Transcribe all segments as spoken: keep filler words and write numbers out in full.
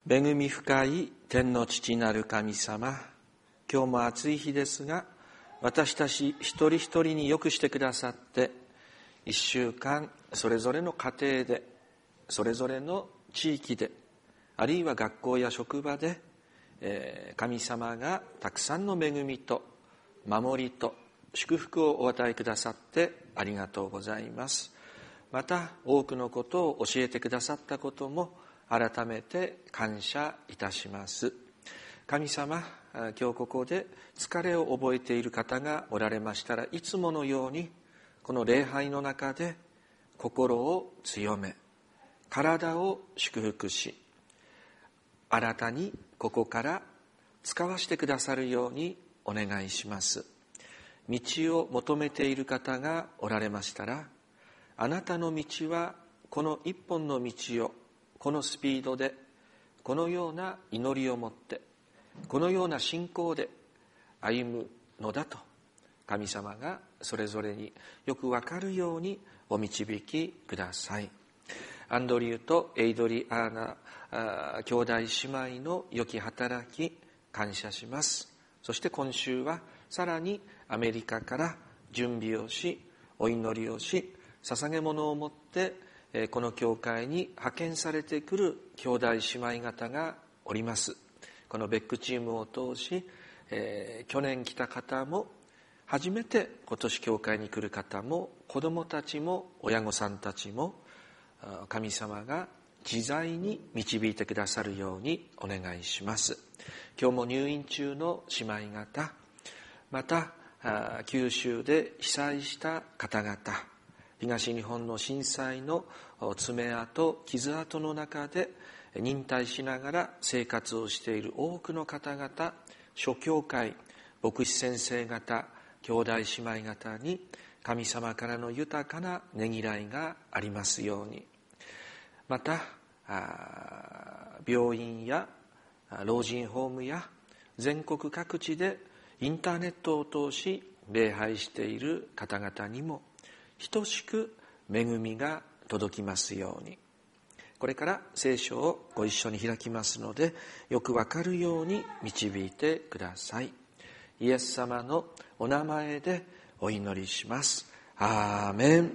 恵み深い天の父なる神様、今日も暑い日ですが、私たち一人一人によくしてくださって、一週間それぞれの家庭で、それぞれの地域で、あるいは学校や職場で、えー、神様がたくさんの恵みと守りと祝福をお与えくださってありがとうございます。また多くのことを教えてくださったことも改めて感謝いたします。神様、今日ここで疲れを覚えている方がおられましたら、いつものようにこの礼拝の中で心を強め、体を祝福し、新たにここから使わせてくださるようにお願いします。道を求めている方がおられましたら、あなたの道はこの一本の道をこのスピードで、このような祈りを持って、このような信仰で歩むのだと、神様がそれぞれによくわかるようにお導きください。アンドリューとエイドリアーナあ兄弟姉妹の良き働き感謝します。そして今週はさらにアメリカから準備をし、お祈りをし、捧げ物を持ってこの教会に派遣されてくる兄弟姉妹方がおります。このベックチームを通し、えー、去年来た方も、初めて今年教会に来る方も、子どもたちも親御さんたちも、神様が自在に導いてくださるようにお願いします。今日も入院中の姉妹方、また九州で被災した方々、東日本の震災の爪痕、傷跡の中で忍耐しながら生活をしている多くの方々、諸教会、牧師先生方、兄弟姉妹方に神様からの豊かなねぎらいがありますように。また病院や老人ホームや全国各地でインターネットを通し礼拝している方々にも等しく恵みが届きますように。これから聖書をご一緒に開きますので、よくわかるように導いてください。イエス様のお名前でお祈りします。アーメン。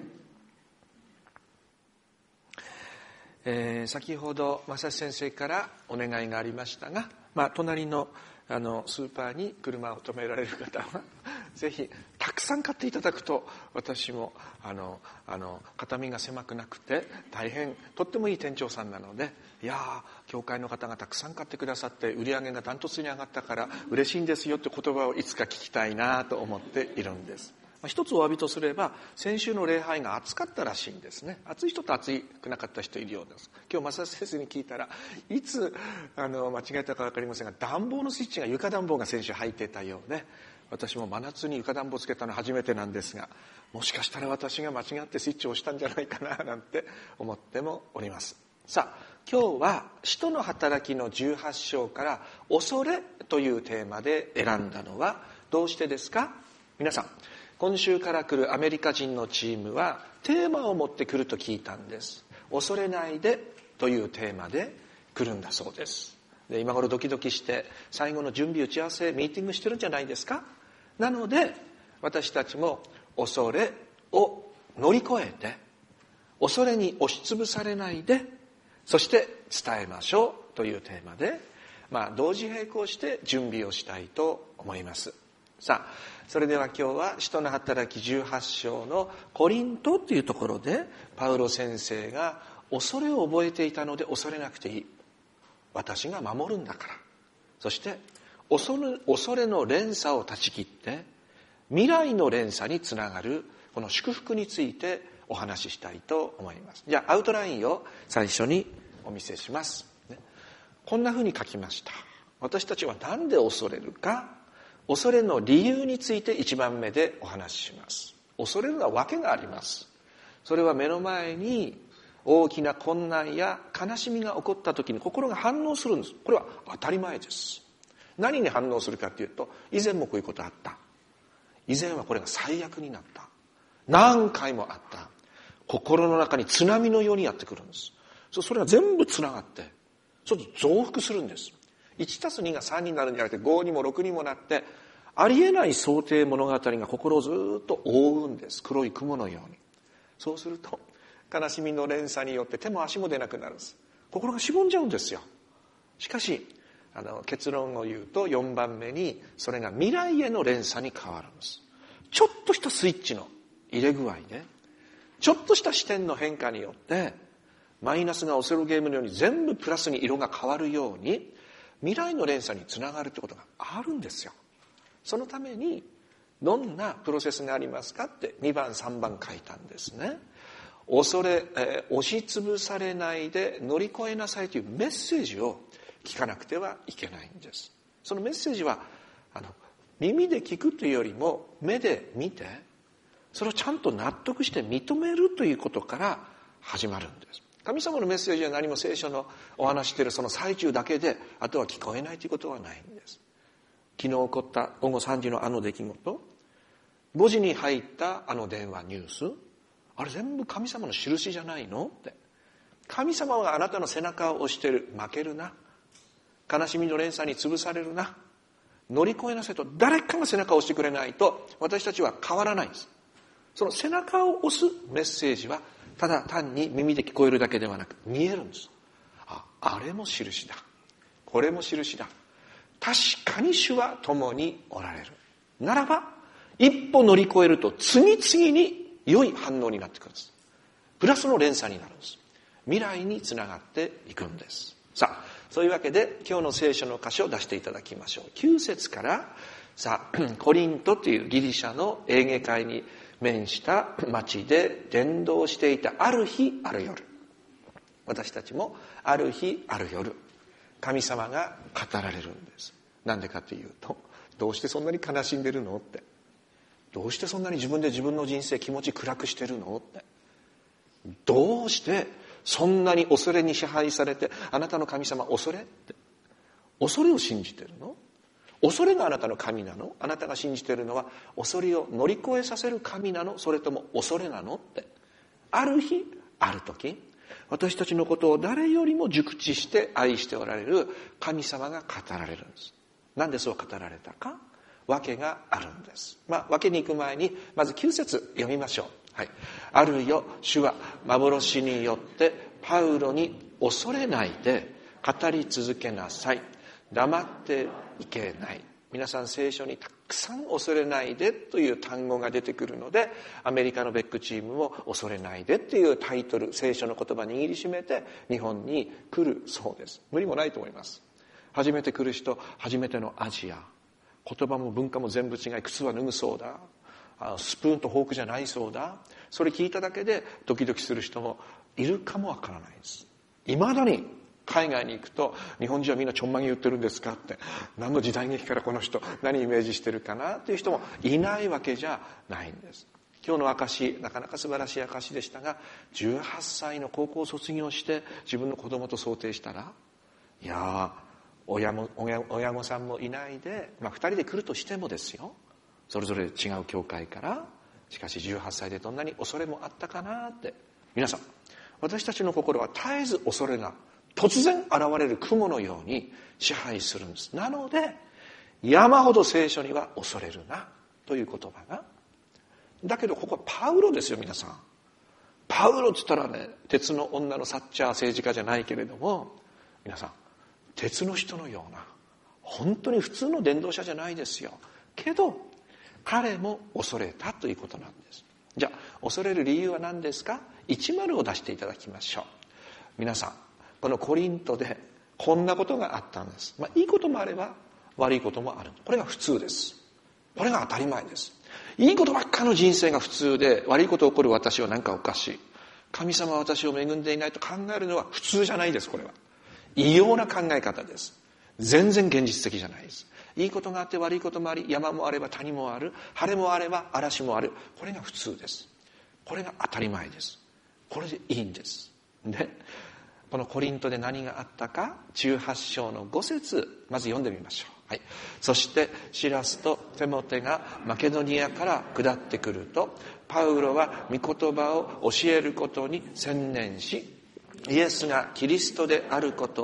えー、先ほど正志先生からお願いがありましたが、まあ、隣のあのスーパーに車を止められる方はぜひたくさん買っていただくと、私もあのあの肩身が狭くなくて大変とってもいい店長さんなので、いやー教会の方がたくさん買ってくださって売り上げがダントツに上がったから嬉しいんですよって言葉をいつか聞きたいなと思っているんです。一つお詫びとすれば、先週の礼拝が暑かったらしいんですね。暑い人と暑くなかった人いるようです。今日正先生に聞いたら、いつあの間違えたか分かりませんが、暖房のスイッチが床暖房が先週入っていたようで、私も真夏に床暖房つけたの初めてなんですが、もしかしたら私が間違ってスイッチを押したんじゃないかななんて思ってもおります。さあ、今日は使徒の働きのじゅうはち章から恐れというテーマで選んだのはどうしてですか？皆さん、今週から来るアメリカ人のチームはテーマを持ってくると聞いたんです。恐れないでというテーマで来るんだそうです。で、今頃ドキドキして最後の準備打ち合わせミーティングしてるんじゃないですか？なので私たちも恐れを乗り越えて、恐れに押しつぶされないで、そして伝えましょうというテーマで、まあ同時並行して準備をしたいと思います。さあ、それでは今日は使徒の働きじゅうはち章のコリントというところで、パウロ先生が恐れを覚えていたので恐れなくていい、私が守るんだから、そして恐れ、恐れの連鎖を断ち切って未来の連鎖につながるこの祝福についてお話ししたいと思います。じゃあアウトラインを最初にお見せします、ね、こんなふうに書きました。私たちは何で恐れるか、恐れの理由について一番目でお話しします。恐れるのは訳があります。それは目の前に大きな困難や悲しみが起こった時に心が反応するんです。これは当たり前です。何に反応するかというと、以前もこういうことあった。以前はこれが最悪になった。何回もあった。心の中に津波のようにやってくるんです。それが全部つながって、 ちょっと増幅するんです。いちたすにがさんになるんじゃなくてごにもろくにもなって、ありえない想定物語が心をずっと覆うんです。黒い雲のように。そうすると悲しみの連鎖によって手も足も出なくなるんです。心がしぼんじゃうんですよ。しかしあの結論を言うとよんばんめにそれが未来への連鎖に変わるんです。ちょっとしたスイッチの入れ具合で、ちょっとした視点の変化によってマイナスがオセロゲームのように全部プラスに色が変わるように未来の連鎖につながるってことがあるんですよ。そのためにどんなプロセスがありますかってにばんさんばん書いたんですね。恐れ、えー、押しつぶされないで乗り越えなさいというメッセージを聞かなくてはいけないんです。そのメッセージはあの耳で聞くというよりも目で見て、それをちゃんと納得して認めるということから始まるんです。神様のメッセージは何も聖書のお話しているその最中だけで、あとは聞こえないということはないんです。昨日起こった午後さんじのあの出来事、ごじに入ったあの電話ニュース、あれ全部神様の印じゃないのって。神様があなたの背中を押してる。負けるな、悲しみの連鎖に潰されるな、乗り越えなさいと誰かが背中を押してくれないと私たちは変わらないんです。その背中を押すメッセージはただ単に耳で聞こえるだけではなく見えるんです。あ、あれも印だ、これも印だ、確かに主は共におられるならば、一歩乗り越えると次々に良い反応になってくるんです。プラスの連鎖になるんです。未来につながっていくんです。さあ、そういうわけで今日の聖書の箇所を出していただきましょう。きゅう節からさあコリントというギリシャのエーゲ海に面した町で伝道していたある日ある夜、私たちもある日ある夜神様が語られるんです。なんでかというと、どうしてそんなに悲しんでるのって、どうしてそんなに自分で自分の人生気持ち暗くしてるのって、どうしてそんなに恐れに支配されて、あなたの神様恐れって、恐れを信じてるの？恐れがあなたの神なの？あなたが信じているのは恐れを乗り越えさせる神なの？それとも恐れなのって。ある日ある時、私たちのことを誰よりも熟知して愛しておられる神様が語られるんです。なんでそう語られたか、訳があるんです。まあ訳に行く前にまずきゅう節読みましょう。はい。あるよ、主は幻によってパウロに恐れないで語り続けなさい。黙っていけない。皆さん聖書にたくさん恐れないでという単語が出てくるので、アメリカのベックチームも恐れないでというタイトル、聖書の言葉握りしめて日本に来るそうです。無理もないと思います。初めて来る人、初めてのアジア、言葉も文化も全部違い、靴は脱ぐそうだ、スプーンとフォークじゃないそうだ、それ聞いただけでドキドキする人もいるかもわからないです。いまだに海外に行くと、日本人はみんなちょんまげ言ってるんですかって、何の時代劇からこの人何イメージしてるかなっていう人もいないわけじゃないんです。今日の証、なかなか素晴らしい証でしたが、じゅうはっさいの高校を卒業して自分の子供と想定したら、いやー、親も 親, 親御さんもいないで、まあ、ふたりで来るとしてもですよ、それぞれ違う教会から、しかしじゅうはっさいでどんなに恐れもあったかなって。皆さん、私たちの心は絶えず恐れが突然現れる雲のように支配するんです。なので山ほど聖書には恐れるなという言葉が。だけどここはパウロですよ。皆さん、パウロって言ったらね、鉄の女のサッチャー政治家じゃないけれども、皆さん鉄の人のような本当に普通の伝道者じゃないですよ。けど彼も恐れたということなんです。じゃあ恐れる理由は何ですか？いちまるを出していただきましょう。皆さん、このコリントでこんなことがあったんです。まあいいこともあれば悪いこともある。これが普通です。これが当たり前です。いいことばっかの人生が普通で、悪いこと起こる私は何かおかしい、神様は私を恵んでいないと考えるのは普通じゃないです。これは異様な考え方です。全然現実的じゃないです。いいことがあって悪いこともあり、山もあれば谷もある、晴れもあれば嵐もある。これが普通です。これが当たり前です。これでいいんです。で、このコリントで何があったか、じゅうはち章のご節、まず読んでみましょう。はい。そしてシラスとテモテがマケドニアから下ってくると、パウロは御言葉を教えることに専念し、イエスがキリストであることを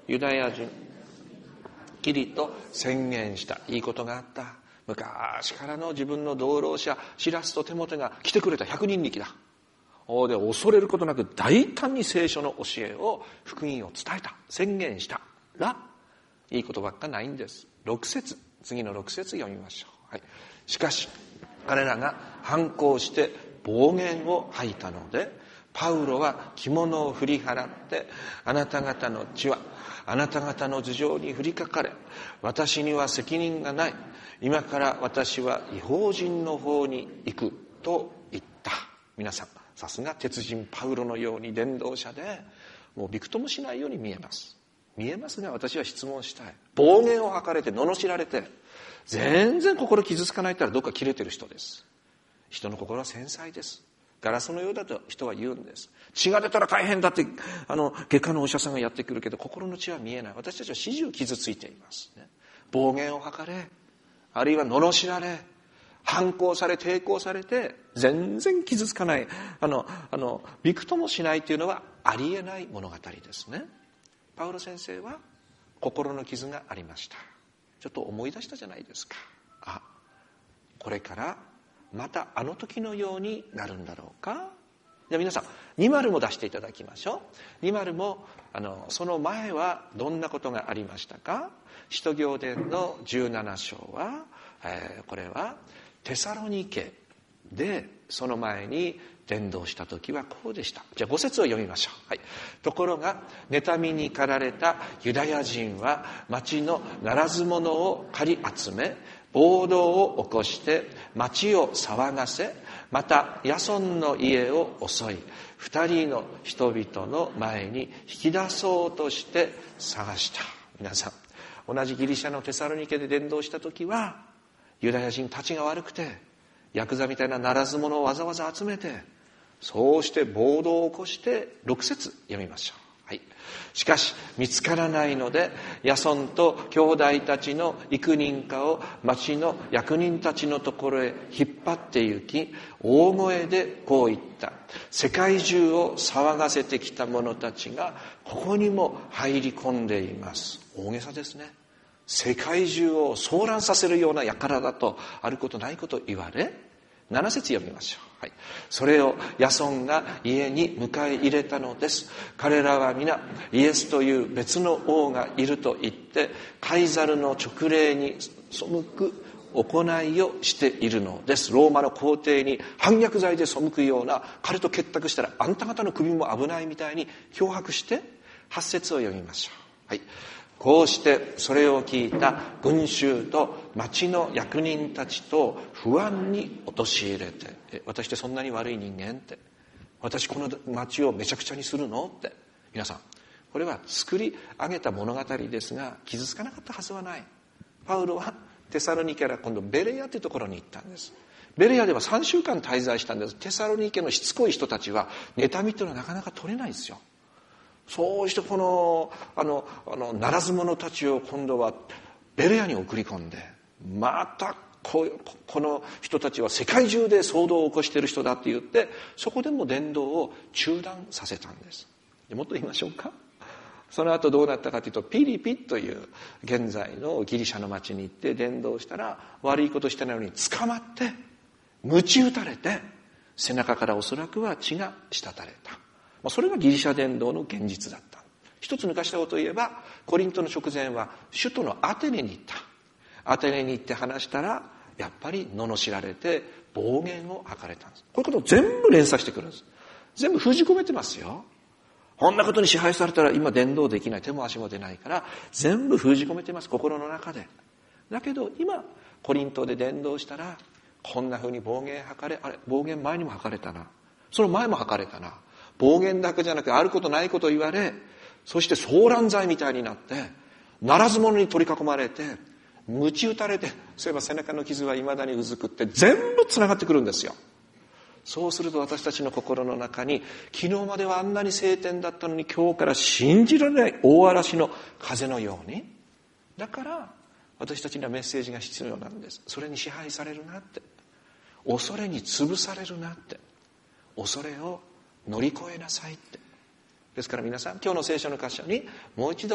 ユダヤ人キリと宣言した。いいことがあった。昔からの自分の同労者シラスとテモテが来てくれた。百人力だ。で恐れることなく大胆に聖書の教えを福音を伝えた、宣言したらいいことばっかないんです。ろく節、次のろく節読みましょう、はい、しかし彼らが反抗して暴言を吐いたので、パウロは着物を振り払って、あなた方の血はあなた方の頭上に降りかかれ、私には責任がない、今から私は異邦人の方に行くと言った。皆さん、さすが鉄人パウロのように伝道者で、もうびくともしないように見えます見えますが、私は質問したい。暴言を吐かれて罵られて全然心傷つかないったらどっか切れてる人です。人の心は繊細です。ガラスのようだと人は言うんです。血が出たら大変だってあの外科のお医者さんがやってくるけど、心の血は見えない。私たちは始終傷ついています、ね、暴言を吐かれ、あるいは罵られ、反抗され、抵抗されて全然傷つかない、あのあのびくともしないというのはありえない物語ですね。パウロ先生は心の傷がありました。ちょっと思い出したじゃないですか。あ、これからまたあの時のようになるんだろうか。じゃあ皆さんにじゅうも出していただきましょう。にじゅうもあのその前はどんなことがありましたか。使徒行伝のじゅうなな章は、えー、これはテサロニケでその前に伝道した時はこうでした。じゃあご節を読みましょう、はい、ところが妬みに駆られたユダヤ人は町のならず者を借り集め、暴動を起こして町を騒がせ、またヤソンの家を襲い、二人の人々の前に引き出そうとして探した。皆さん、同じギリシャのテサロニケで伝道した時はユダヤ人たちが悪くて、ヤクザみたいなならず者をわざわざ集めて、そうして暴動を起こして、ろく節読みましょう、はい、しかし見つからないので、ヤソンと兄弟たちの幾人かを町の役人たちのところへ引っ張って行き、大声でこう言った。世界中を騒がせてきた者たちがここにも入り込んでいます。大げさですね。世界中を騒乱させるような輩だとあることないこと言われ、なな節読みましょう、はい、それをヤソンが家に迎え入れたのです。彼らは皆イエスという別の王がいると言ってカイザルの勅令に背く行いをしているのです。ローマの皇帝に反逆罪で背くような彼と結託したらあんた方の首も危ないみたいに脅迫して、はち節を読みましょう、はい、こうしてそれを聞いた群衆と町の役人たちと不安に陥れて、え私ってそんなに悪い人間って、私この町をめちゃくちゃにするのって。皆さん、これは作り上げた物語ですが、傷つかなかったはずはない。パウロはテサロニケから今度ベレアというところに行ったんです。ベレアではさんしゅうかん滞在したんです。テサロニケのしつこい人たちは妬みというのはなかなか取れないですよ。そうしてこのあのあのならず者たちを今度はベレアに送り込んで、またここの人たちは世界中で騒動を起こしている人だって言って、そこでも伝道を中断させたんです。でもっと言いましょうか。その後どうなったかというと、ピリピという現在のギリシャの町に行って伝道したら、悪いことしてないのに捕まって鞭打たれて、背中からおそらくは血が滴れた。それがギリシャ伝道の現実だった。一つ抜かしたことを言えば、コリントの直前は首都のアテネに行った。アテネに行って話したら、やっぱり罵られて暴言を吐かれたんです。こういうことを全部連鎖してくるんです。全部封じ込めてますよ。こんなことに支配されたら今伝道できない、手も足も出ないから、全部封じ込めてます、心の中で。だけど今コリントで伝道したら、こんな風に暴言吐かれ、あれ暴言前にも吐かれたな、その前も吐かれたな、暴言だけじゃなくあることないこと言われ、そして騒乱罪みたいになって、ならず者に取り囲まれて、鞭打たれて、そういえば背中の傷は未だにうずくって、全部つながってくるんですよ。そうすると私たちの心の中に、昨日まではあんなに晴天だったのに今日から信じられない大嵐の風のように、だから私たちにはメッセージが必要なんです。それに支配されるなって、恐れに潰されるなって、恐れを乗り越えなさいって。ですから皆さん、今日の聖書の箇所にもう一度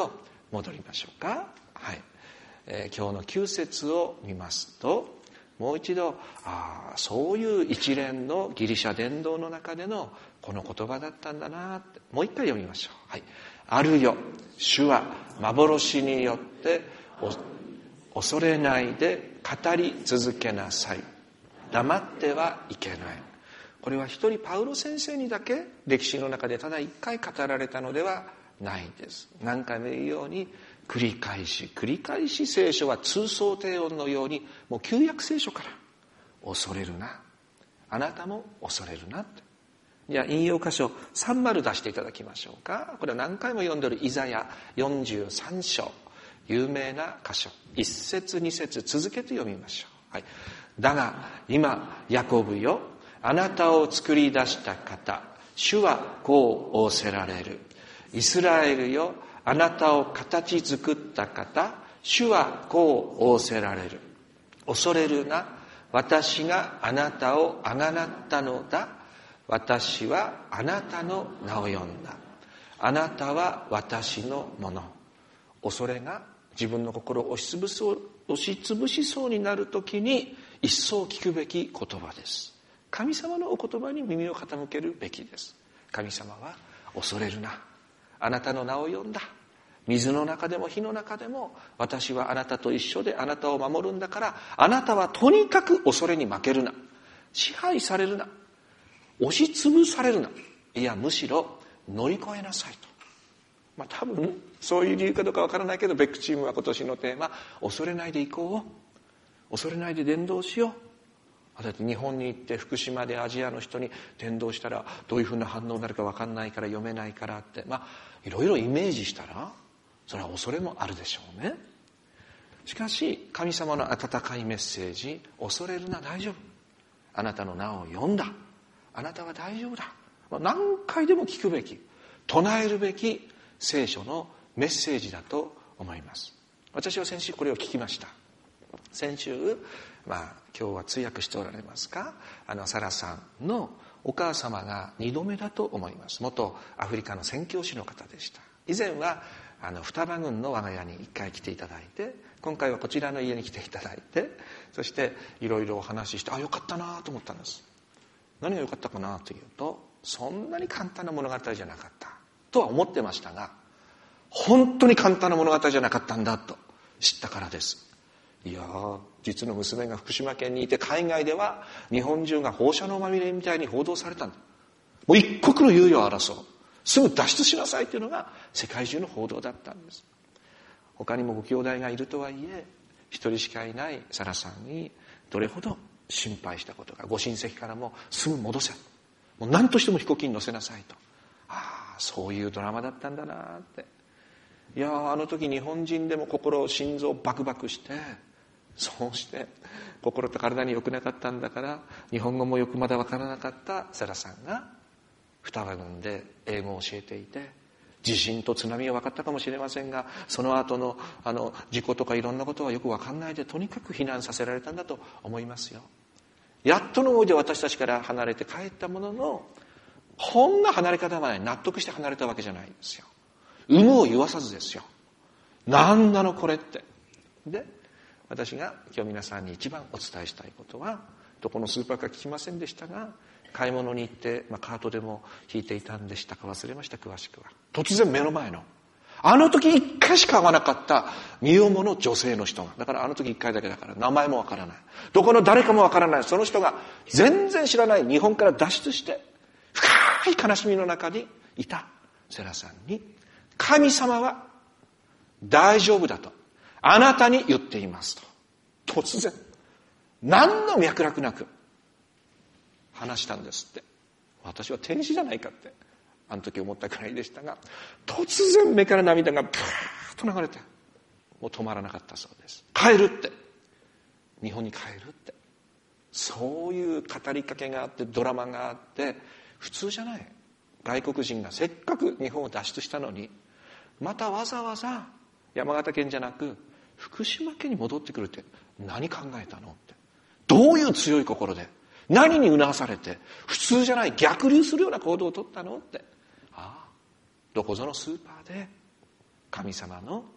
戻りましょうか。はい、えー、今日のきゅう節を見ますと、もう一度、ああそういう一連のギリシャ伝道の中でのこの言葉だったんだなって、もう一回読みましょう。はい、あるよ、主は幻によって恐れないで語り続けなさい。黙ってはいけない。これは一人パウロ先生にだけ歴史の中でただ一回語られたのではないです。何回も言うように繰り返し繰り返し聖書は通奏低音のように、もう旧約聖書から恐れるな、あなたも恐れるなって。じゃあ引用箇所さん丸出していただきましょうか。これは何回も読んでいるイザヤよんじゅうさん章、有名な箇所、いち節に節続けて読みましょう。はい、だが今ヤコブよ、あなたを作り出した方、主はこう仰せられる。イスラエルよ、あなたを形作った方、主はこう仰せられる。恐れるな、私があなたをあがなったのだ。私はあなたの名を呼んだ。あなたは私のもの。恐れが自分の心を押しつぶそう、押しつぶしそうになるときに一層聞くべき言葉です。神様のお言葉に耳を傾けるべきです。神様は恐れるな、あなたの名を呼んだ。水の中でも火の中でも私はあなたと一緒であなたを守るんだから、あなたはとにかく恐れに負けるな、支配されるな、押しつぶされるな、いやむしろ乗り越えなさいと。まあ多分そういう理由かどうかわからないけど、ベックチームは今年のテーマ、恐れないでいこう、恐れないで伝道しよう。だって日本に行って福島でアジアの人に伝道したらどういうふうな反応になるかわかんないから読めないからって、まあいろいろイメージしたらそれは恐れもあるでしょうね。しかし神様の温かいメッセージ、恐れるな、大丈夫、あなたの名を呼んだ、あなたは大丈夫だ、何回でも聞くべき、唱えるべき聖書のメッセージだと思います。私は先週これを聞きました。先週、まあ今日は通訳しておられますか、あのサラさんのお母様がにどめだと思います。元アフリカの宣教師の方でした。以前はあの双葉郡の我が家に一回来ていただいて、今回はこちらの家に来ていただいて、そしていろいろお話しして、あ、よかったなと思ったんです。何がよかったかなというと、そんなに簡単な物語じゃなかったとは思ってましたが、本当に簡単な物語じゃなかったんだと知ったからです。いやー、実の娘が福島県にいて、海外では日本中が放射能まみれみたいに報道されたんだ。もう一国の猶予を争う、すぐ脱出しなさいというのが世界中の報道だったんです。他にもご兄弟がいるとはいえ、一人しかいないサラさんにどれほど心配したことか。ご親戚からもすぐ戻せ、もう何としても飛行機に乗せなさいと。ああ、そういうドラマだったんだなって。いや、あの時日本人でも心、心臓バクバクして、そうして心と体に良くなかったんだから、日本語もよくまだ分からなかったサラさんが双葉郡で英語を教えていて、地震と津波は分かったかもしれませんが、その後のあの事故とかいろんなことはよく分かんないで、とにかく避難させられたんだと思いますよ。やっとの思いで私たちから離れて帰ったものの、こんな離れ方まで納得して離れたわけじゃないんですよ。有無を言わさずですよ。なんなのこれって。で、私が今日皆さんに一番お伝えしたいことは、どこのスーパーか聞きませんでしたが、買い物に行って、まあ、カートでも引いていたんでしたか忘れました、詳しくは。突然目の前の、あの時一回しか会わなかった身重の女性の人が、だからあの時一回だけだから名前もわからない、どこの誰かもわからない、その人が全然知らない日本から脱出して深い悲しみの中にいたセラさんに、神様は大丈夫だとあなたに言っていますと、突然何の脈絡なく話したんですって。私は天使じゃないかってあの時思ったくらいでしたが、突然目から涙がブーッと流れて、もう止まらなかったそうです。帰るって、日本に帰るって、そういう語りかけがあって、ドラマがあって、普通じゃない。外国人がせっかく日本を脱出したのに、またわざわざ山形県じゃなく福島県に戻ってくるって、何考えたのって、どういう強い心で、何に促されて普通じゃない逆流するような行動を取ったのって。ああ、どこぞのスーパーで神様の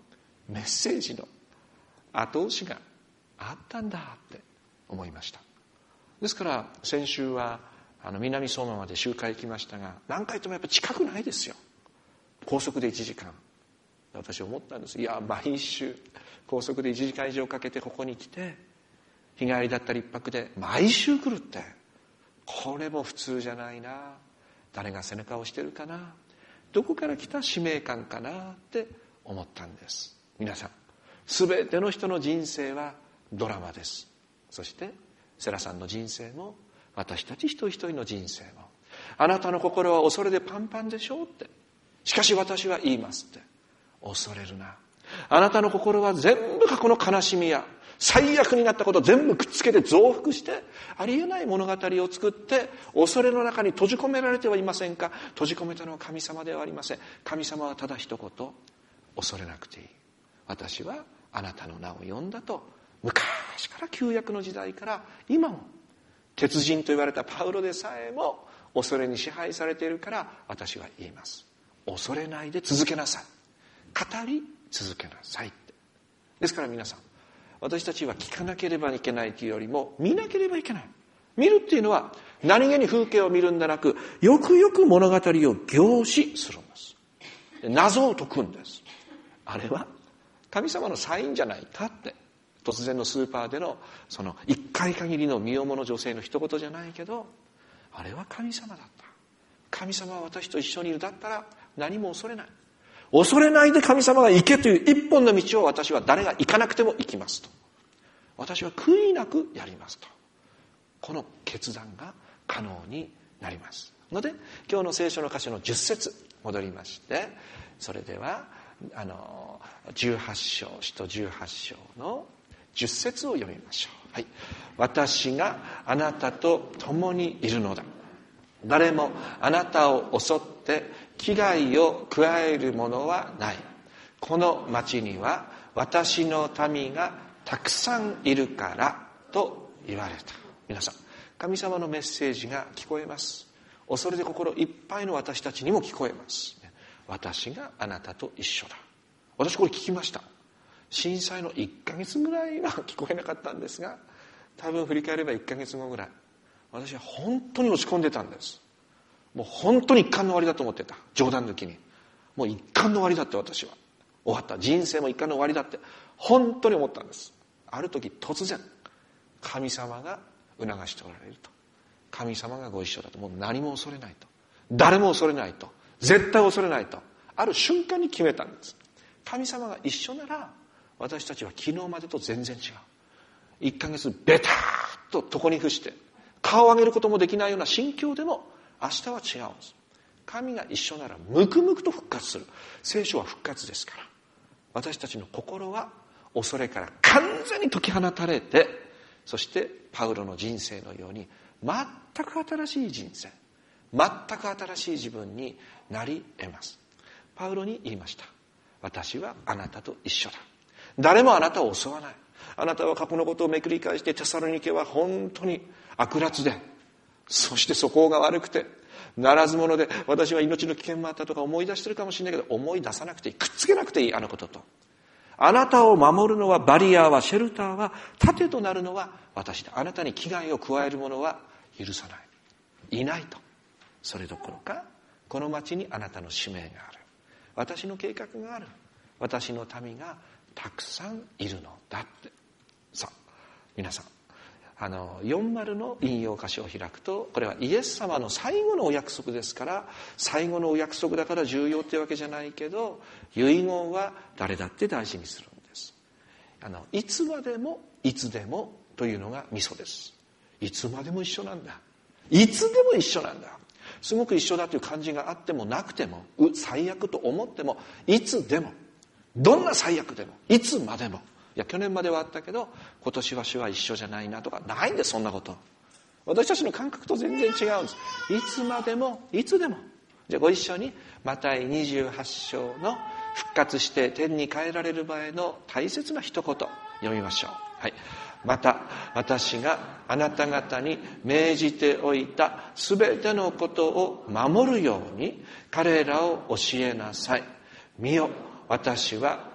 メッセージの後押しがあったんだって思いました。ですから先週はあの南相馬まで集会行きましたが、何回ともやっぱ近くないですよ。高速でいちじかん。私思ったんです。いや、毎週高速でいちじかん以上かけてここに来て、日帰りだったり一泊で毎週来るって、これも普通じゃないな。誰が背中を押してるかな。どこから来た使命感かなって思ったんです。皆さん、すべての人の人生はドラマです。そしてセラさんの人生も、私たち一人一人の人生も、あなたの心は恐れでパンパンでしょうって。しかし私は言いますって。恐れるな。あなたの心は全部過去の悲しみや最悪になったことを全部くっつけて増幅して、ありえない物語を作って恐れの中に閉じ込められてはいませんか。閉じ込めたのは神様ではありません。神様はただ一言、恐れなくていい。私はあなたの名を呼んだと、昔から旧約の時代から今も、鉄人と言われたパウロでさえも恐れに支配されているから、私は言います。恐れないで続けなさい。語り続けなさいって。ですから皆さん、私たちは聞かなければいけないというよりも見なければいけない。見るっていうのは何気に風景を見るんじゃなく、よくよく物語を凝視するんです。謎を解くんです。あれは神様のサインじゃないかって。突然のスーパーでのその一回限りの身重の女性の一言じゃないけど、あれは神様だった。神様は私と一緒にいる。だったら何も恐れない。恐れないで神様が行けという一本の道を私は誰が行かなくても行きますと。私は悔いなくやりますと。この決断が可能になりますので、今日の聖書の箇所のじゅっ節戻りまして、それではあのじゅうはち章、使徒じゅうはち章のじゅっ節を読みましょう。はい。私があなたと共にいるのだ。誰もあなたを襲って危害を加えるものはない。この町には私の民がたくさんいるからと言われた。皆さん、神様のメッセージが聞こえます。恐れで心いっぱいの私たちにも聞こえます。私があなたと一緒だ。私これ聞きました。震災のいっかげつぐらいは聞こえなかったんですが、多分振り返ればいっかげつごぐらい、私は本当に落ち込んでたんです。もう本当に一巻の終わりだと思ってた。冗談抜きに。もう一巻の終わりだって、私は。終わった。人生も一巻の終わりだって、本当に思ったんです。ある時突然、神様が促しておられると。神様がご一緒だと。もう何も恐れないと。誰も恐れないと。絶対恐れないと。ある瞬間に決めたんです。神様が一緒なら、私たちは昨日までと全然違う。一ヶ月ベターッと床に伏して、顔を上げることもできないような心境でも、明日は違うんです。神が一緒ならむくむくと復活する。聖書は復活ですから。私たちの心は恐れから完全に解き放たれて、そしてパウロの人生のように全く新しい人生、全く新しい自分になり得ます。パウロに言いました。私はあなたと一緒だ。誰もあなたを襲わない。あなたは過去のことをめくり返して、テサロニケは本当に悪辣で、そして素行が悪くて、ならず者で、私は命の危険もあったとか思い出してるかもしれないけど、思い出さなくていい。くっつけなくていい、あのことと。あなたを守るのは、バリアーは、シェルターは、盾となるのは私だ。あなたに危害を加える者は許さない。いないと。それどころか、この町にあなたの使命がある。私の計画がある。私の民がたくさんいるのだって。さあ、皆さん。あのよんじゅうの引用箇所を開くと、これはイエス様の最後のお約束ですから、最後のお約束だから重要ってわけじゃないけど、遺言は誰だって大事にするんです。あのいつまでもいつでもというのがミソです。いつまでも一緒なんだ。いつでも一緒なんだ。すごく一緒だという感じがあってもなくても、最悪と思っても、いつでも、どんな最悪でも、いつまでも、いや去年まではあったけど今年は主は一緒じゃないなとかないんです。そんなこと私たちの感覚と全然違うんです。いつまでもいつでも。じゃあご一緒にマタイにじゅうはち章の復活して天に帰られる場合の大切な一言読みましょう。はい。また私があなた方に命じておいたすべてのことを守るように彼らを教えなさい。見よ、私は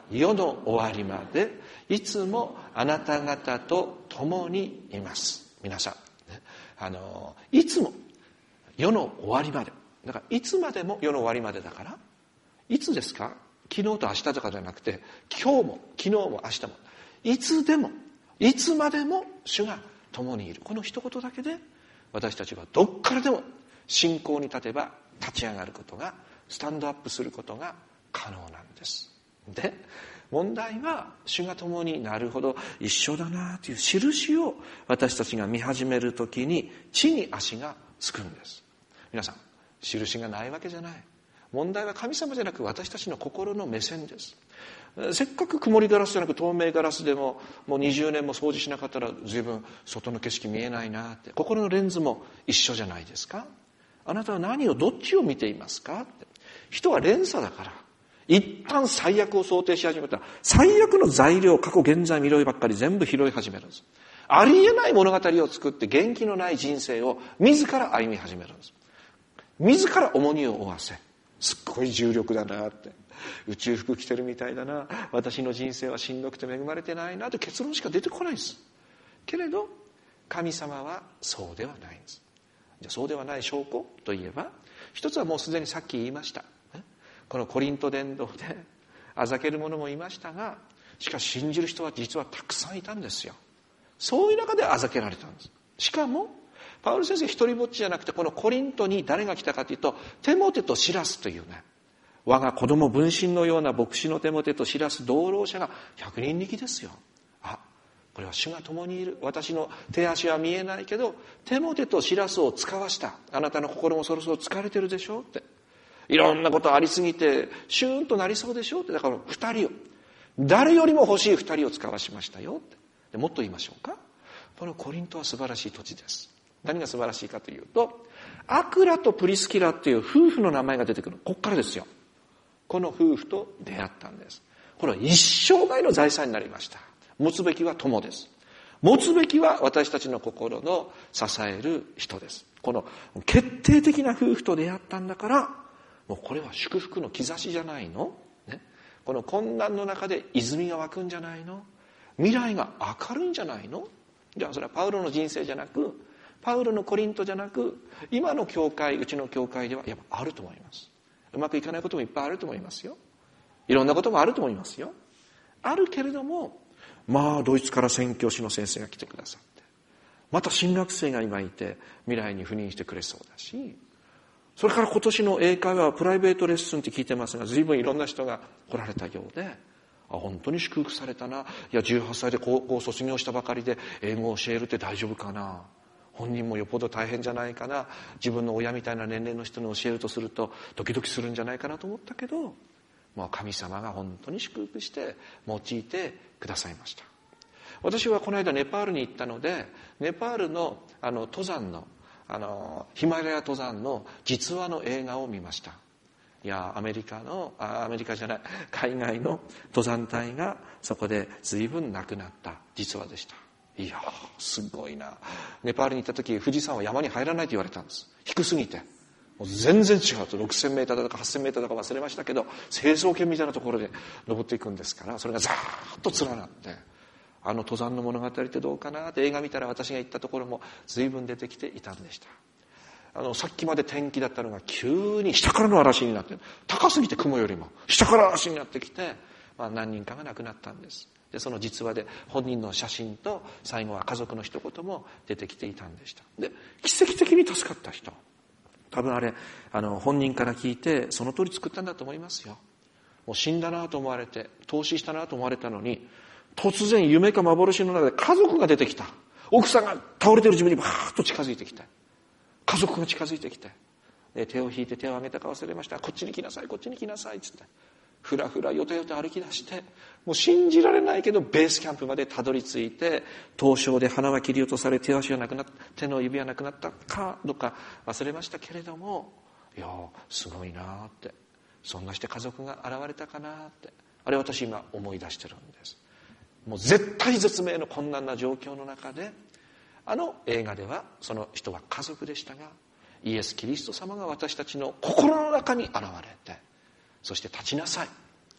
世の終わりまでいつもあなた方と共にいます。皆さん、あのいつも世の終わりまで、だからいつまでも世の終わりまでだから、いつですか？昨日と明日とかじゃなくて、今日も昨日も明日も、いつでもいつまでも主が共にいる。この一言だけで私たちはどっからでも信仰に立てば立ち上がることが、スタンドアップすることが可能なんです。で、問題は主が共になるほど一緒だなという印を私たちが見始めるときに地に足がつくんです。皆さん、印がないわけじゃない。問題は神様じゃなく私たちの心の目線です。せっかく曇りガラスじゃなく透明ガラスでももうにじゅうねんも掃除しなかったら随分外の景色見えないなって、心のレンズも一緒じゃないですか。あなたは何をどっちを見ていますかって。人は連鎖だから、一旦最悪を想定し始めたら最悪の材料、過去現在未来ばっかり全部拾い始めるんです。ありえない物語を作って元気のない人生を自ら歩み始めるんです。自ら重荷を負わせ、すっごい重力だなって、宇宙服着てるみたいだな、私の人生はしんどくて恵まれてないなと結論しか出てこないです。けれど神様はそうではないんです。じゃあそうではない証拠といえば、一つはもうすでにさっき言いました。このコリント伝道であざける者もいましたが、しかし信じる人は実はたくさんいたんですよ。そういう中であざけられたんです。しかもパウロ先生一人ぼっちじゃなくて、このコリントに誰が来たかというと、テモテとシラスというね、我が子供分身のような牧師のテモテとシラス同労者がひゃくにん力ですよ。あ、これは主が共にいる。私の手足は見えないけどテモテとシラスを使わした。あなたの心もそろそろ疲れてるでしょって、いろんなことありすぎてシューンとなりそうでしょって、だから二人を、誰よりも欲しい二人を使わしましたよって。でもっと言いましょうか、このコリントは素晴らしい土地です。何が素晴らしいかというと、アクラとプリスキラっていう夫婦の名前が出てくる。こっからですよ。この夫婦と出会ったんです。これは一生涯の財産になりました。持つべきは友です。持つべきは私たちの心の支える人です。この決定的な夫婦と出会ったんだから、もうこれは祝福の兆しじゃないの、ね、この困難の中で泉が湧くんじゃないの、未来が明るいんじゃないの。じゃあそれはパウロの人生じゃなく、パウロのコリントじゃなく、今の教会、うちの教会ではやっぱあると思います。うまくいかないこともいっぱいあると思いますよ。いろんなこともあると思いますよ。あるけれども、まあドイツから宣教師の先生が来てくださって、また新学生が今いて未来に赴任してくれそうだし、それから今年の英会話はプライベートレッスンって聞いてますが、随分いろんな人が来られたようで、あ、本当に祝福されたな。いや、じゅうはっさいで高校を卒業したばかりで英語を教えるって大丈夫かな。本人もよっぽど大変じゃないかな。自分の親みたいな年齢の人に教えるとするとドキドキするんじゃないかなと思ったけど、まあ、神様が本当に祝福して用いてくださいました。私はこの間ネパールに行ったので、ネパールのあの登山のあのヒマラヤ登山の実話の映画を見ました。いや、アメリカのあアメリカじゃない海外の登山隊がそこで随分亡くなった実話でした。いや、すごいな。ネパールに行った時、富士山は山に入らないと言われたんです。低すぎてもう全然違うと、ろくせんメーターだかはっせんメーターだか忘れましたけど、成層圏みたいなところで登っていくんですから、それがザーッと連なって、あの登山の物語ってどうかなって映画見たら、私が行ったところも随分出てきていたんでした。あのさっきまで天気だったのが急に下からの嵐になって、高すぎて雲よりも下から嵐になってきて、まあ、何人かが亡くなったんです。でその実話で本人の写真と最後は家族の一言も出てきていたんでした。で奇跡的に助かった人、多分あれあの本人から聞いてその通り作ったんだと思いますよ。もう死んだなと思われて、投資したなと思われたのに、突然夢か幻の中で家族が出てきた。奥さんが倒れてる自分にバーッと近づいてきて、家族が近づいてきて、で手を引いて手を挙げたか忘れました。こっちに来なさい、こっちに来なさいっつってふらふらよてよて歩き出して、もう信じられないけどベースキャンプまでたどり着いて、凍傷で鼻は切り落とされ、手足はなくなった、手の指はなくなったかどうか忘れましたけれども、いやすごいなって、そんなして家族が現れたかなって、あれ私今思い出してるんです。もう絶対絶命の困難な状況の中で、あの映画ではその人は家族でしたが、イエス・キリスト様が私たちの心の中に現れて、そして立ちなさい、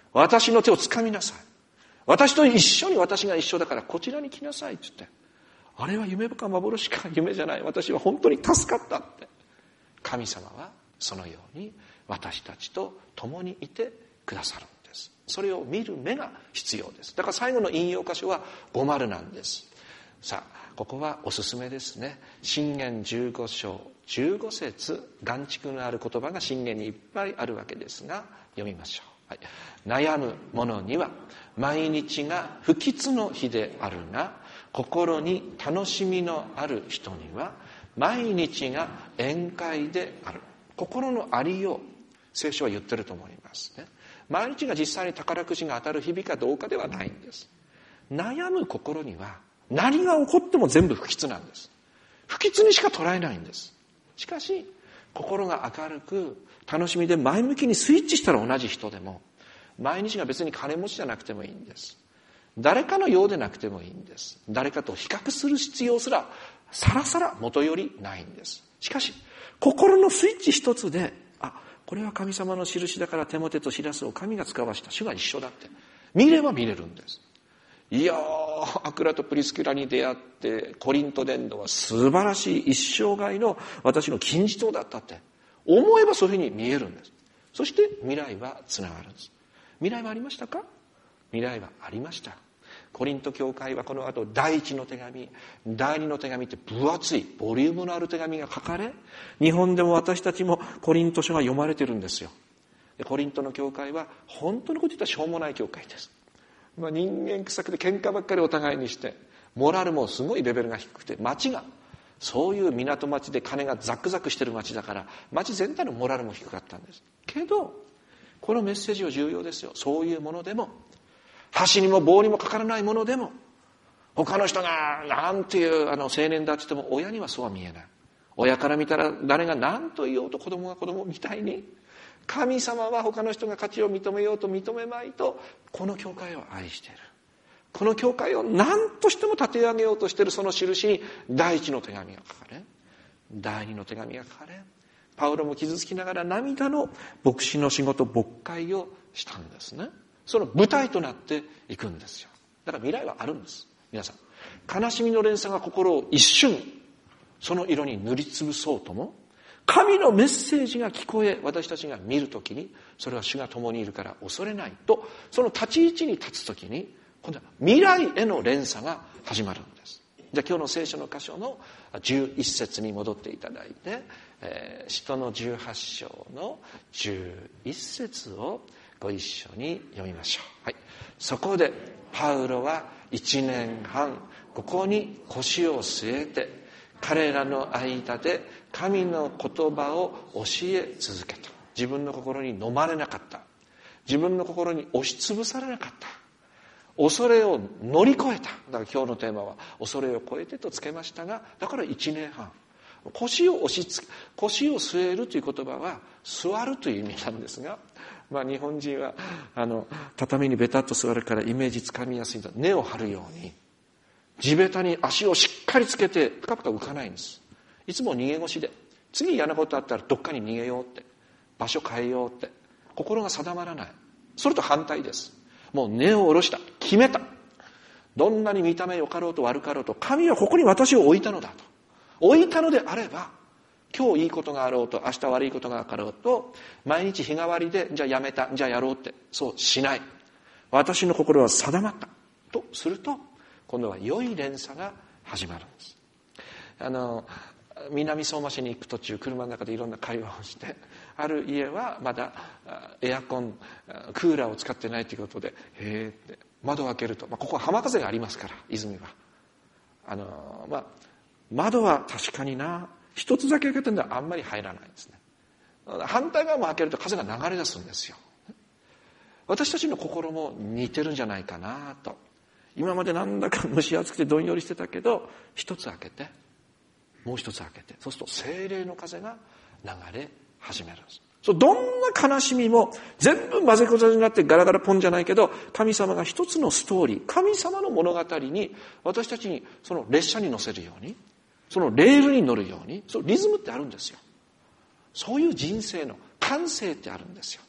私の手を掴みなさい。私と一緒に私が一緒だからこちらに来なさいって言って、あれは夢か幻か、夢じゃない、私は本当に助かったって。神様はそのように私たちと共にいてくださるんです。それを見る目が必要です。だから最後の引用箇所はごじゅうなんです。さあ、ここはおすすめですね。箴言じゅうご章じゅうご節、眼蓄のある言葉が箴言にいっぱいあるわけですが、読みましょう。はい、悩む者には毎日が不吉の日であるが、心に楽しみのある人には毎日が宴会である。心のありよう、聖書は言ってると思いますね。毎日が実際に宝くじが当たる日々かどうかではないんです。悩む心には何が起こっても全部不吉なんです。不吉にしか捉えないんです。しかし心が明るく楽しみで前向きにスイッチしたら同じ人でも、毎日が別に金持ちじゃなくてもいいんです。誰かのようでなくてもいいんです。誰かと比較する必要すらさらさら元よりないんです。しかし心のスイッチ一つで、あ、これは神様の印だからテモテとシラスを神が使わした、主が一緒だって見れば見れるんです。いやー、アクラとプリスキュラに出会ってコリント伝道は素晴らしい一生涯の私の金字塔だったって思えばそういうふうに見えるんです。そして未来はつながるんです。未来はありましたか？未来はありました。コリント教会はこの後第一の手紙、第二の手紙って分厚いボリュームのある手紙が書かれ、日本でも私たちもコリント書が読まれてるんですよ。でコリントの教会は本当のこと言ったらしょうもない教会です。まあ、人間臭くて喧嘩ばっかりお互いにして、モラルもすごいレベルが低くて、町がそういう港町で金がザクザクしてる町だから、町全体のモラルも低かったんです。けどこのメッセージは重要ですよ。そういうものでも、箸にも棒にもかからないものでも、他の人がなんていうあの青年だって言っても親にはそうは見えない。親から見たら誰が何と言おうと子供が子供みたいに、神様は他の人が価値を認めようと認めまいとこの教会を愛している。この教会を何としても立て上げようとしているその印に第一の手紙が書かれ、第二の手紙が書かれ、パウロも傷つきながら涙の牧師の仕事、牧会をしたんですね。その舞台となっていくんですよ。だから未来はあるんです。皆さん、悲しみの連鎖が心を一瞬その色に塗りつぶそうとも、神のメッセージが聞こえ、私たちが見るときに、それは主が共にいるから恐れないと、その立ち位置に立つときに、今度は未来への連鎖が始まるんです。じゃあ今日の聖書の箇所のじゅういち節に戻っていただいて、えー、使徒のじゅうはち章のじゅういち節をご一緒に読みましょう。はい。そこでパウロはいちねんはんここに腰を据えて、彼らの間で神の言葉を教え続けた。自分の心に飲まれなかった。自分の心に押しつぶされなかった。恐れを乗り越えた。だから今日のテーマは恐れを超えてとつけましたが、だからいちねんはん。腰を押しつ腰を据えるという言葉は座るという意味なんですが、まあ日本人はあの畳にベタっと座るからイメージつかみやすいんだ。根を張るように地べたに足をしっかりつけてぷかぷか浮かないんです。いつも逃げ腰で、次嫌なことあったらどっかに逃げようって、場所変えようって心が定まらない。それと反対です。もう根を下ろした、決めた。どんなに見た目良かろうと悪かろうと、神はここに私を置いたのだと。置いたのであれば、今日いいことがあろうと明日悪いことがあろうと、毎日日替わりでじゃあやめた、じゃあやろうって、そうしない。私の心は定まったとすると、今度は良い連鎖が始まるんです。あの南相馬市に行く途中、車の中でいろんな会話をして、ある家はまだエアコンクーラーを使ってないということで、へーって窓を開けると、まあ、ここは浜風がありますから、泉はあの、まあ、窓は確かにな一つだけ開けてるのはあんまり入らないんですね。反対側も開けると風が流れ出すんですよ。私たちの心も似てるんじゃないかなと。今までなんだか蒸し暑くてどんよりしてたけど、一つ開けてもう一つ開けて、そうすると聖霊の風が流れ始めるんです。そう、どんな悲しみも全部混ぜこざになってガラガラポンじゃないけど、神様が一つのストーリー、神様の物語に私たちにその列車に乗せるように、そのレールに乗るように、そうリズムってあるんですよ。そういう人生の感性ってあるんですよ。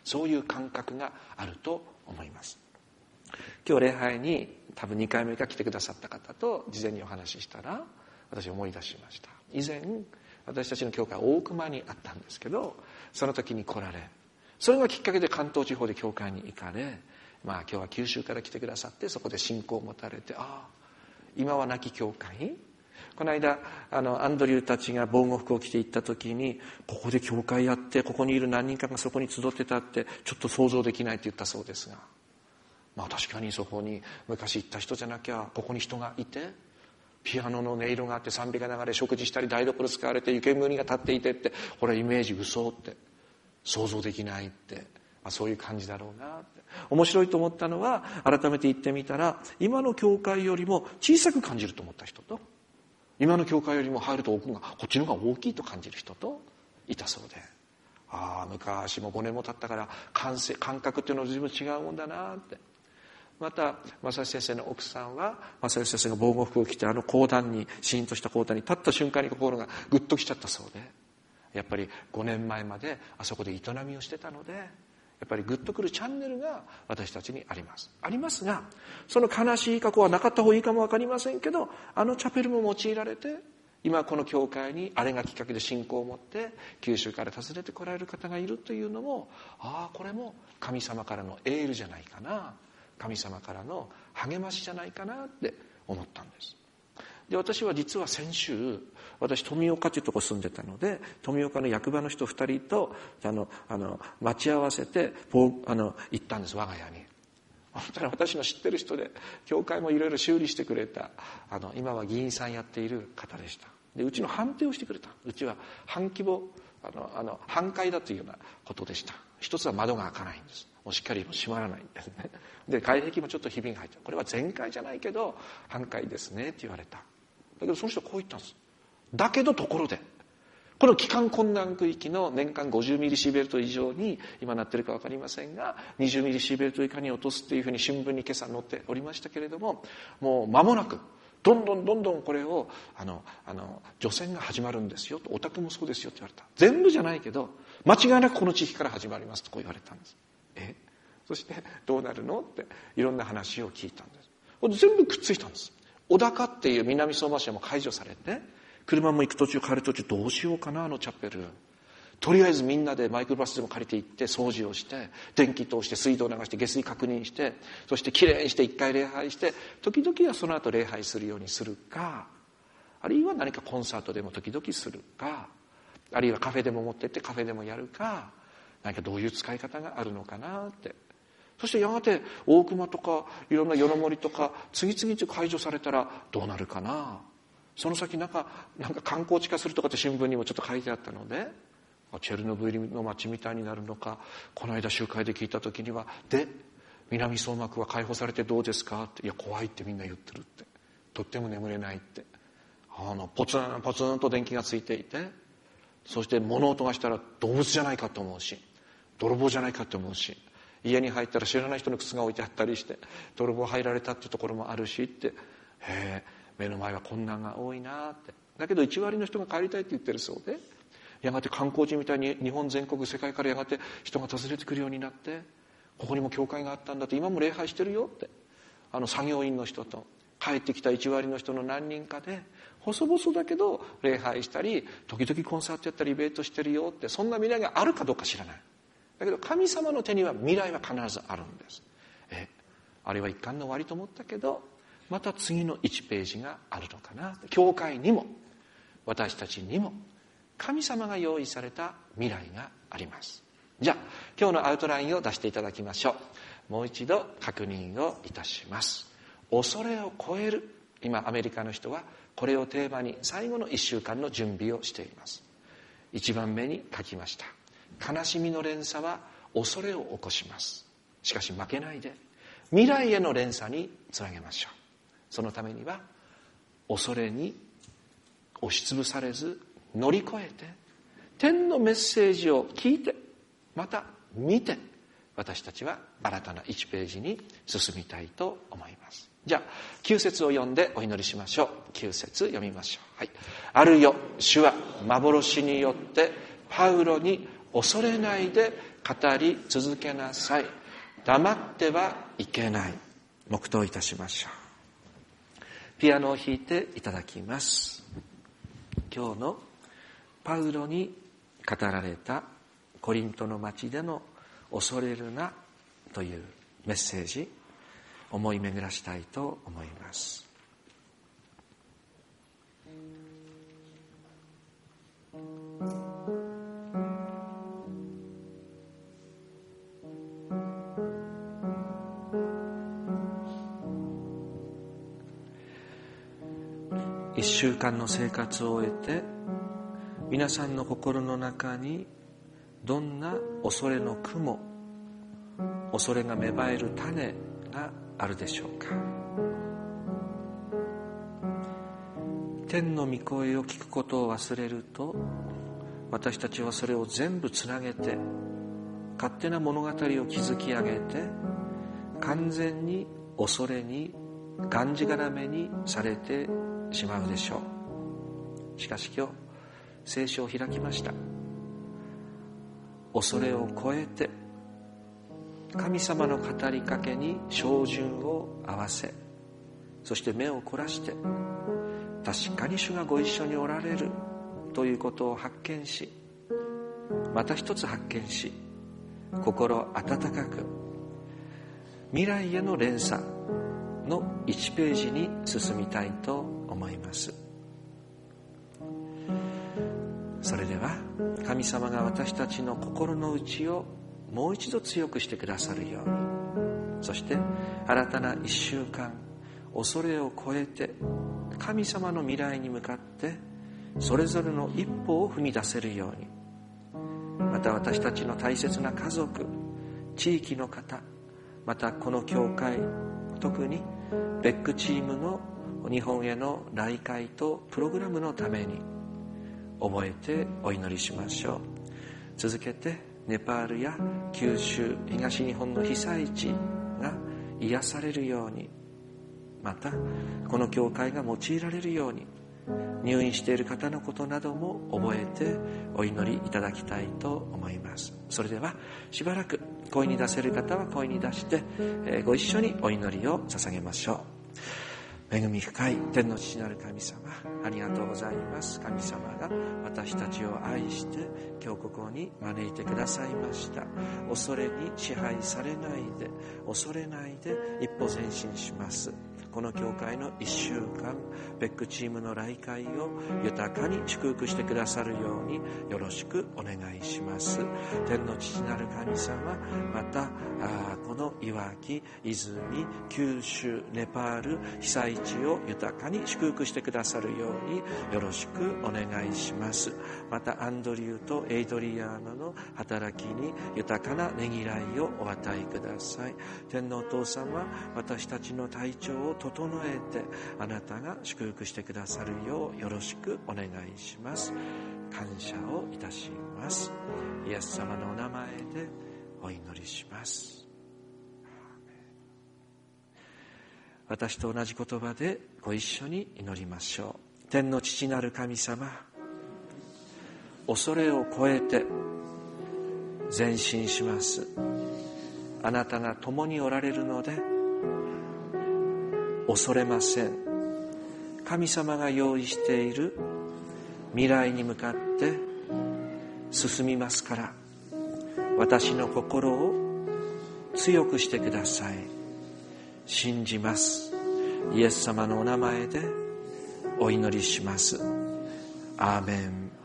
そういう感覚があると思います。今日礼拝に多分にかいめか来てくださった方と事前にお話ししたら、私思い出しました。以前私たちの教会大熊にあったんですけど、その時に来られ、それがきっかけで関東地方で教会に行かれ、まあ今日は九州から来てくださって、そこで信仰を持たれて、ああ今は亡き教会。この間あのアンドリューたちが防護服を着て行った時に、ここで教会やって、ここにいる何人かがそこに集ってたってちょっと想像できないって言ったそうですが、まあ確かにそこに昔行った人じゃなきゃここに人がいて、ピアノの音色があって賛美が流れ、食事したり台所使われて湯煙が立っていてって、これイメージ嘘って想像できないって、まあ、そういう感じだろうなって。面白いと思ったのは、改めて言ってみたら、今の教会よりも小さく感じると思った人と、今の教会よりも入ると奥がこっちの方が大きいと感じる人といたそうで、ああ昔もごねんも経ったから感性感覚っていうのは随分違うもんだなって。また正義先生の奥さんは、正義先生が防護服を着てあの講談に、シーンとした講談に立った瞬間に心がグッときちゃったそうで、やっぱりごねんまえまであそこで営みをしてたので、やっぱりグッとくるチャンネルが私たちにありますありますが、その悲しい過去はなかった方がいいかもわかりませんけど、あのチャペルも用いられて、今この教会にあれがきっかけで信仰を持って九州から訪ねてこられる方がいるというのも、ああこれも神様からのエールじゃないかな、神様からの励ましじゃないかなって思ったんです。で、私は実は先週、私富岡というとこ住んでたので、富岡の役場の人ふたりとあのあの待ち合わせてあの行ったんです、我が家に。本当に私の知ってる人で、教会もいろいろ修理してくれた、あの今は議員さんやっている方でした。で、うちの判定をしてくれた。うちは半規模あのあの半壊だというようなことでした。一つは窓が開かないんです。もうしっかり閉まらないんですね。で、外壁もちょっとひびが入ってる。これは全壊じゃないけど半壊ですねって言われた。だけどその人はこう言ったんです。だけどところで、この帰還困難区域の年間ごじゅうミリシーベルト以上に今なってるか分かりませんが、にじゅうミリシーベルト以下に落とすっていうふうに新聞に今朝載っておりましたけれども、もう間もなくどんどんどんどんこれをあのあの除染が始まるんですよと、お宅もそうですよって言われた。全部じゃないけど間違いなくこの地域から始まりますとこう言われたんです。えそしてどうなるのっていろんな話を聞いたんです。これ全部くっついたんです。小高っていう南相馬市はもう解除されて、車も行く途中帰る途中どうしようかな、あのチャペル。とりあえずみんなでマイクロバスでも借りて行って掃除をして、電気通して水道流して下水確認して、そしてきれいにして一回礼拝して、時々はその後礼拝するようにするか、あるいは何かコンサートでも時々するか、あるいはカフェでも持ってってカフェでもやるか、何かどういう使い方があるのかなって。そしてやがて大熊とかいろんな夜の森とか次々と解除されたらどうなるかな。その先なんかなんか観光地化するとかって新聞にもちょっと書いてあったので、チェルノブイリの街みたいになるのか。この間集会で聞いた時には、で南相馬区は解放されてどうですかって、いや怖いってみんな言ってるって、とっても眠れないって、あのポツンポツンと電気がついていて、そして物音がしたら動物じゃないかと思うし、泥棒じゃないかと思うし、家に入ったら知らない人の靴が置いてあったりして泥棒入られたっていうところもあるしって、へえ目の前は困難が多いなって。だけどいち割の人が帰りたいって言ってるそうで、やがて観光地みたいに日本全国世界からやがて人が訪ねてくるようになって、ここにも教会があったんだって、今も礼拝してるよって、あの作業員の人と帰ってきたいち割の人の何人かで細々だけど礼拝したり、時々コンサートやったりイベントしてるよって、そんな未来があるかどうか知らない。だけど神様の手には未来は必ずあるんです。えあれは一巻の終わりと思ったけど、また次のいちページがあるのかな。教会にも私たちにも神様が用意された未来があります。じゃあ今日のアウトラインを出していただきましょう。もう一度確認をいたします。恐れを超える。今アメリカの人はこれをテーマに最後のいっしゅうかんの準備をしています。いちばんめに書きました。悲しみの連鎖は恐れを起こします。しかし負けないで未来への連鎖につなげましょう。そのためには恐れに押しつぶされず乗り越えて、天のメッセージを聞いて、また見て、私たちは新たないちページに進みたいと思います。じゃあきゅう節を読んでお祈りしましょう。きゅう節読みましょう。はい。あるよ、主は幻によってパウロに恐れないで語り続けなさい。黙ってはいけない。黙祷いたしましょう。ピアノを弾いていただきます。今日のパウロに語られたコリントの町での恐れるなというメッセージ、思い巡らしたいと思います。一週間の生活を終えて、皆さんの心の中にどんな恐れの雲、恐れが芽生える種があるでしょうか。天の御声を聞くことを忘れると、私たちはそれを全部つなげて勝手な物語を築き上げて、完全に恐れにがんじがらめにされてしまうでしょう。しかし今日聖書を開きました。恐れを超えて神様の語りかけに照準を合わせ、そして目を凝らして、確かに主がご一緒におられるということを発見し、また一つ発見し、心温かく未来への連鎖のいちページに進みたいと思います。それでは神様が私たちの心の内をもう一度強くしてくださるように、そして新たな一週間、恐れを超えて神様の未来に向かってそれぞれの一歩を踏み出せるように、また私たちの大切な家族、地域の方、またこの教会、特にベックチームの日本への来会とプログラムのために覚えてお祈りしましょう。続けてネパールや九州、東日本の被災地が癒されるように、またこの教会が用いられるように、入院している方のことなども覚えてお祈りいただきたいと思います。それではしばらく声に出せる方は声に出して、えー、ご一緒にお祈りを捧げましょう。恵み深い天の父なる神様、ありがとうございます。神様が私たちを愛して今日ここに招いてくださいました。恐れに支配されないで、恐れないで一歩前進します。この教会の一週間、ベックチームの来会を豊かに祝福してくださるようによろしくお願いします。天の父なる神様、またあこのいわき、泉、九州、ネパール被災地を豊かに祝福してくださるようによろしくお願いします。またアンドリューとエイドリアーナの働きに豊かなねぎらいをお与えください。天のお父様、私たちの体調を整えてあなたが祝福してくださるようよろしくお願いします。感謝をいたします。イエス様のお名前でお祈りします。私と同じ言葉でご一緒に祈りましょう。天の父なる神様、恐れを超えて前進します。あなたが共におられるので恐れません。神様が用意している未来に向かって進みますから、私の心を強くしてください。信じます。イエス様のお名前でお祈りします。アーメン。